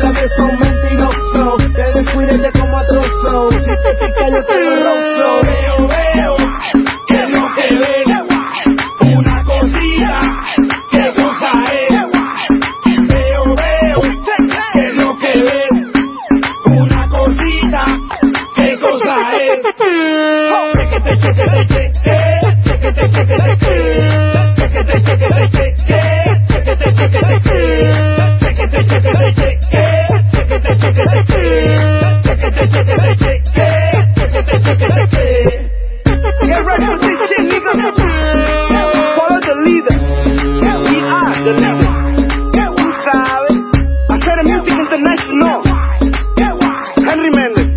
otra vez son mentirosos. Te descuides de como atrozo. Si te pica yo te lo rozo. Veo, que es lo que ves. Una cosita, qué cosa es. Veo, que es lo que ves. Una cosita, qué cosa es. Chequete, chequete, chequete, chequete, chequete, chequete, chequete, chequete, chequete, chequete, chequete, chequete, chequete, chequete, chequete, chequete, chequete, chequete, chequete. Get ready for this shit, nigga. Follow the leader. We are the leader. Tú sabes. Hacer Music International. Henry Méndez.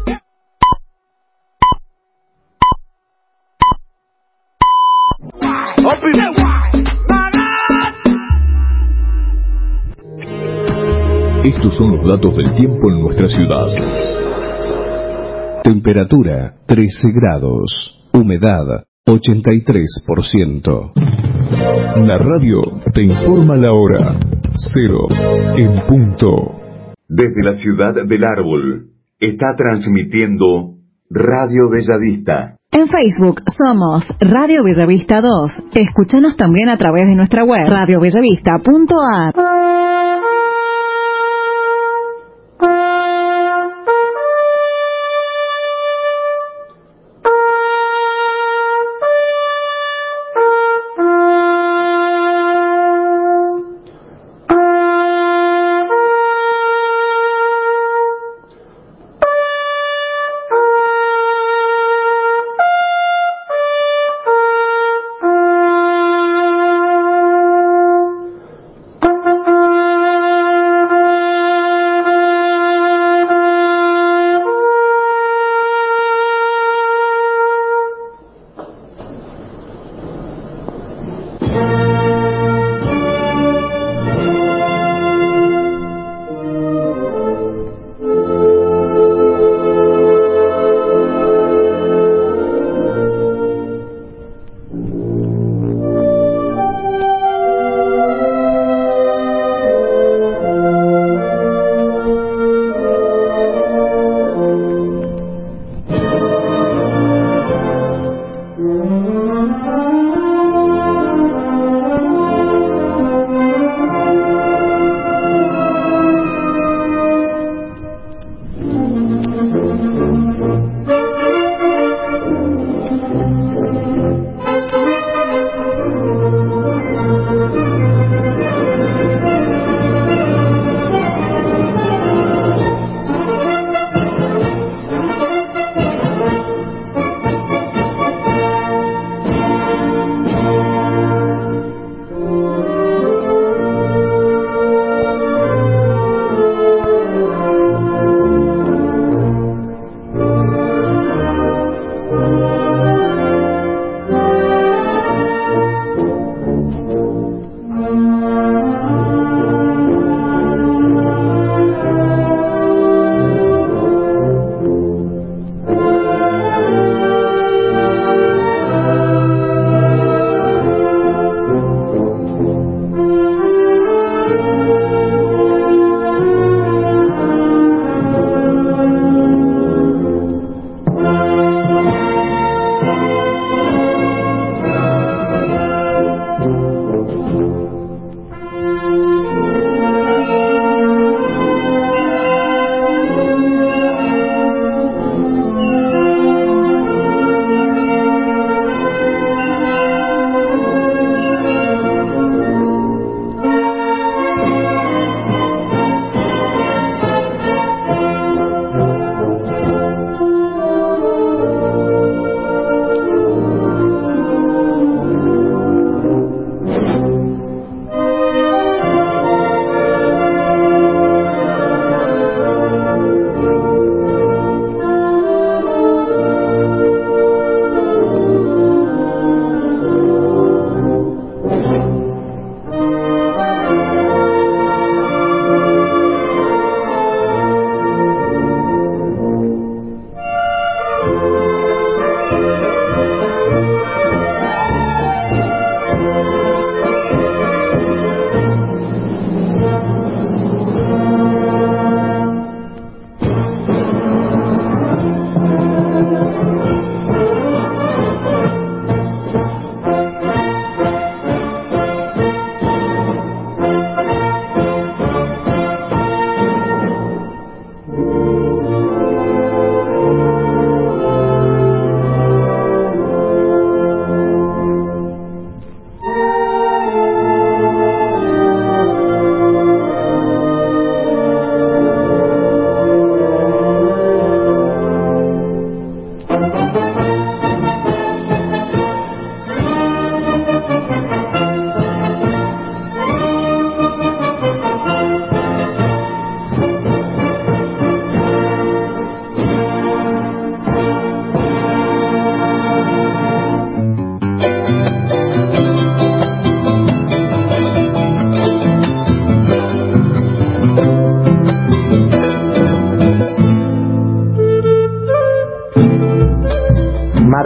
Estos son los datos del tiempo en nuestra ciudad. Temperatura 13 grados. Humedad 83%. La radio te informa la hora. 0 en punto. Desde la ciudad del árbol está transmitiendo Radio Bellavista. En Facebook somos Radio Bellavista 2. Escúchanos también a través de nuestra web radiobellavista.ar.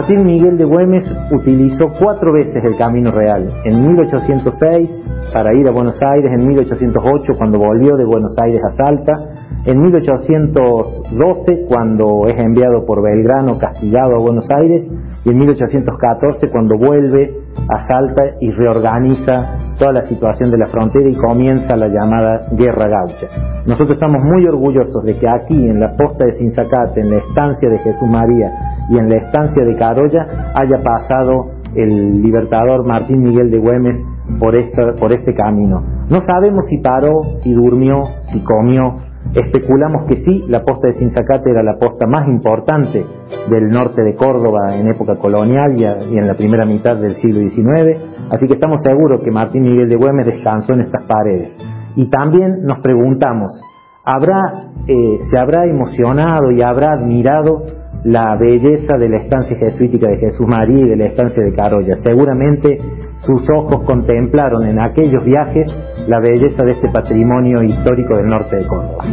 Martín Miguel de Güemes utilizó 4 veces el Camino Real, en 1806 para ir a Buenos Aires, en 1808 cuando volvió de Buenos Aires a Salta, en 1812 cuando es enviado por Belgrano castigado a Buenos Aires, y en 1814 cuando vuelve a Salta y reorganiza toda la situación de la frontera y comienza la llamada Guerra Gaucha. Nosotros estamos muy orgullosos de que aquí en la posta de Sinzacate, en la estancia de Jesús María y en la estancia de Carolla haya pasado el libertador Martín Miguel de Güemes por este camino. No sabemos si paró, si durmió, si comió. Especulamos que sí, la posta de Sinzacate era la posta más importante del norte de Córdoba en época colonial y en la primera mitad del siglo XIX, así que estamos seguros que Martín Miguel de Güemes descansó en estas paredes. Y también nos preguntamos, ¿se habrá emocionado y habrá admirado la belleza de la estancia jesuítica de Jesús María y de la estancia de Carolla? Seguramente sus ojos contemplaron en aquellos viajes la belleza de este patrimonio histórico del norte de Córdoba.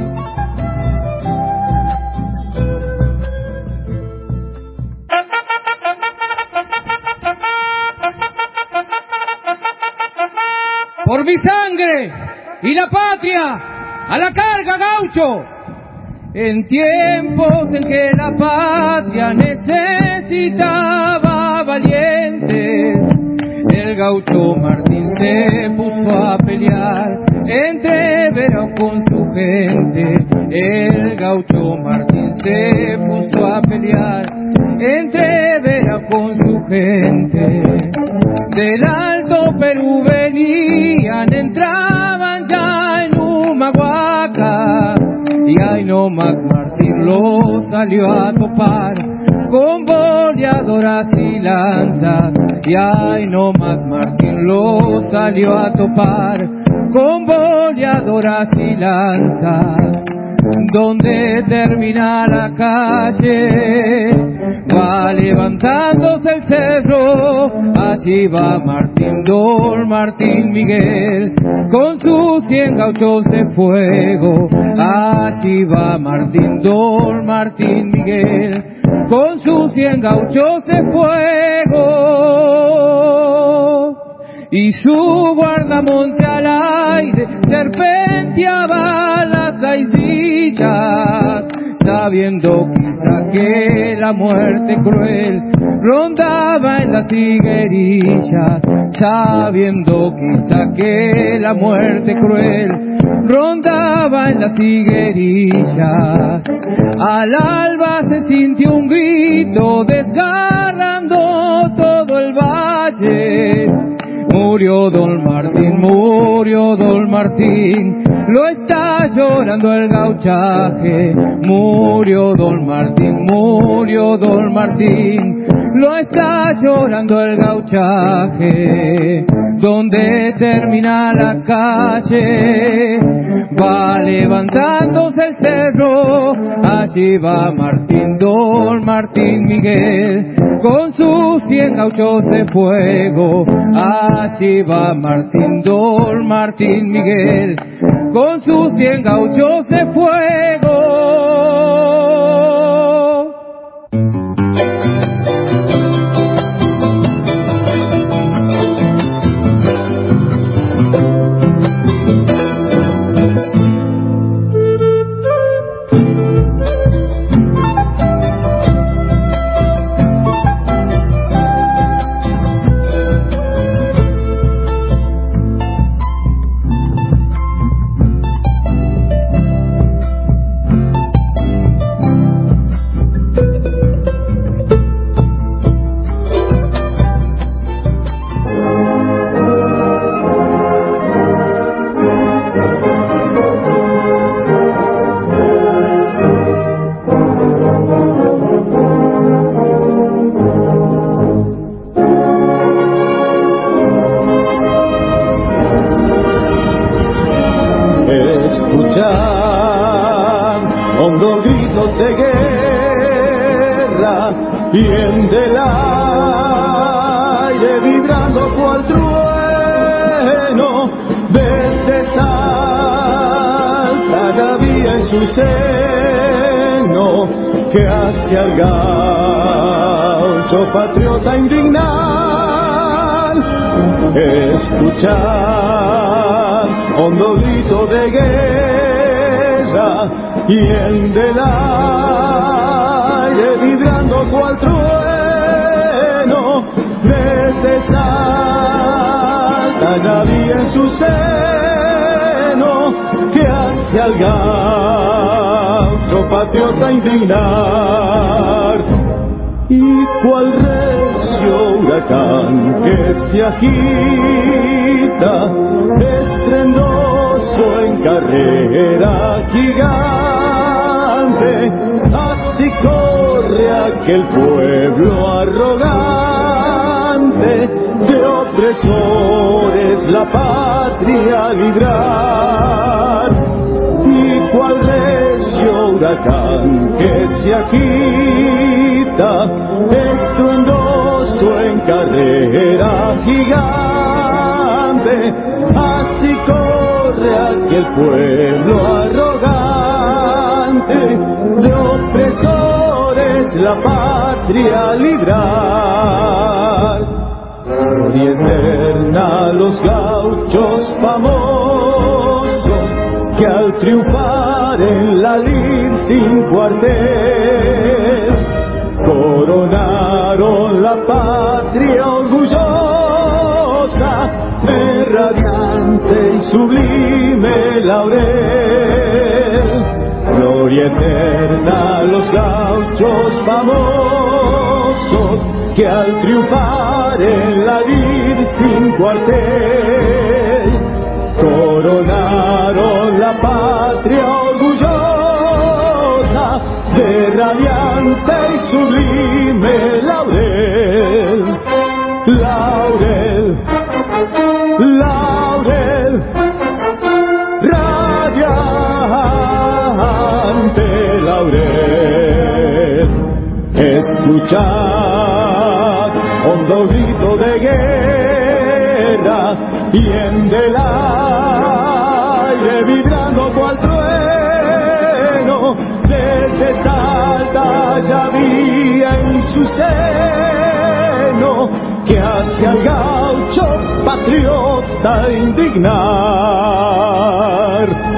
Por mi sangre y la patria, a la carga, gaucho. En tiempos en que la patria necesitaba valientes, el gaucho Martín se puso a pelear entreverado con su gente. El gaucho Martín se puso a pelear entreverado con su gente. Del Alto Perú venían, entraban ya en Humahuaca, y ahí nomás Martín lo salió a topar con boleadoras y lanzas, y ahí nomás Martín lo salió a topar con boleadoras y lanzas. Donde termina la calle, va levantándose el cerro, allí va Martín, don Martín Miguel, con sus 100 gauchos de fuego. Allí va Martín, don Martín Miguel, con sus 100 gauchos de fuego. Y su guardamonte al aire serpenteaba las raicillas, sabiendo quizá que la muerte cruel rondaba en las higuerillas, sabiendo quizá que la muerte cruel rondaba en las higuerillas. Al alba se sintió un grito desgarrando todo el valle. Murió don Martín, lo está llorando el gauchaje. Murió don Martín, lo está llorando el gauchaje. Donde termina la calle, va levantándose el cerro, allí va Martín, don Martín Miguel, con sus 100 gauchos de fuego. Allí va Martín, don Martín Miguel, con sus 100 gauchos de fuego. Que hacia el gaucho gaucho patriota indignar, escuchar hondo grito de guerra y el del aire vibrando cual trueno desde Salta ya vi en su seno que hacia el gaucho patriota indignar. Y cual recio huracán que se agita, estrendoso en carrera gigante, así corre aquel pueblo arrogante, de opresores la patria librar. Y cual recio huracán que se agita, estruendoso en carrera gigante, así corre aquel pueblo arrogante, de opresores la patria librar. Gloria eterna a los gauchos famosos que al triunfar en la lid sin cuartel coronaron la patria orgullosa de radiante y sublime laurel. Gloria eterna a los gauchos famosos que al triunfar en la lid sin cuartel coronaron la patria orgullosa de radiante y sublime laurel. Laurel, laurel, radiante laurel. Escuchad hondo grito de guerra y en del aire vibrando cual trueno, desde Salta ya había en su seno que hacia el gaucho patriota indignar.